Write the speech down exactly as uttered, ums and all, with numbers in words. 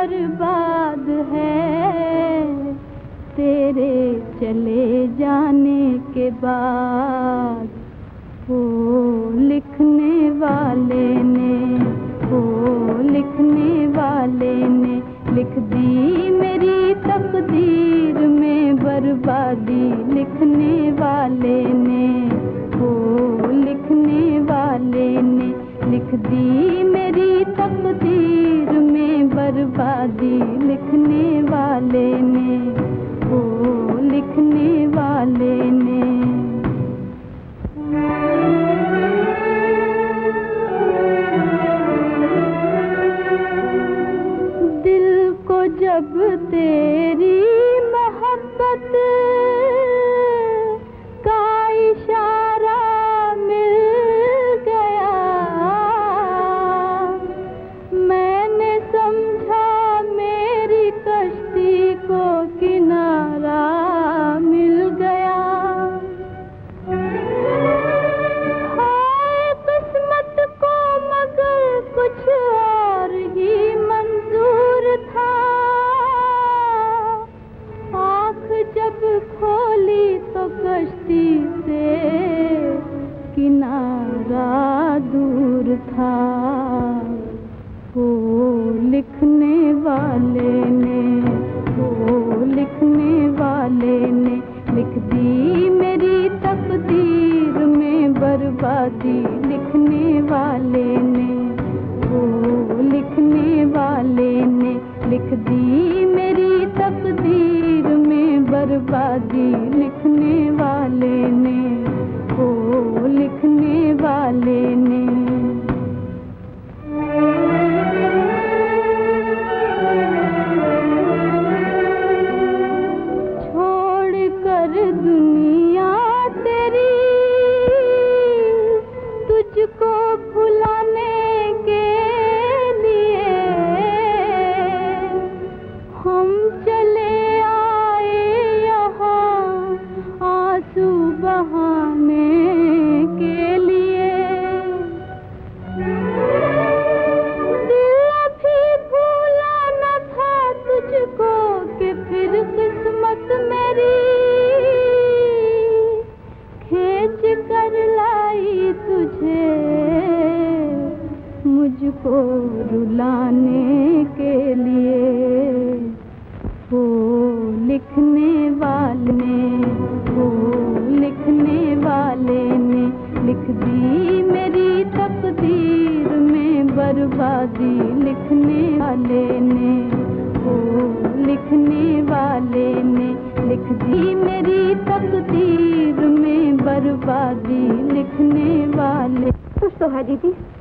बर्बाद है तेरे चले जाने के बाद। वो लिखने वाले ने वो लिखने वाले ने लिख दी मेरी तकदीर में बर्बादी। लिखने वाले ने वो लिखने वाले ने लिख दी मेरी तकदीर में बर्बादी। लिखने वाले ने वो लिखने वाले ने। दिल को जब तेरी मोहब्बत का इशारा मिल गया, मैंने समझा मेरी कश्ती को किनारा मिल गया। हाय किस्मत को मगर कुछ और ही मंजूर था। आँख जब खोली तो कश्ती से किनारा दूर था। वो लिखने वाले ने वो लिखने वाले ने लिख दी मेरी तकदीर में बर्बादी। लिखने वाले ने वो लिखने वाले ने लिख दी मेरी तकदीर में बर्बादी। लिखने वाले ने वो लिखने वाले ने। छोड़ कर दुनिया तेरी तुझको भुलाने के लिए हम चले आए यहाँ आंसू बहाने के लिए। दिल अभी भूला न था तुझको कि फिर किस्मत मेरी खींच कर लाई तुझे मुझको रुलाने के लिए। वो लिखने वाले ने वो लिखने वाले ने लिख दी मेरी तकदीर में बर्बादी। लिखने वाले ने वो लिखने वाले ने लिख दी मेरी तकदीर में बर्बादी। लिखने वाले। कुछ तो है दीदी।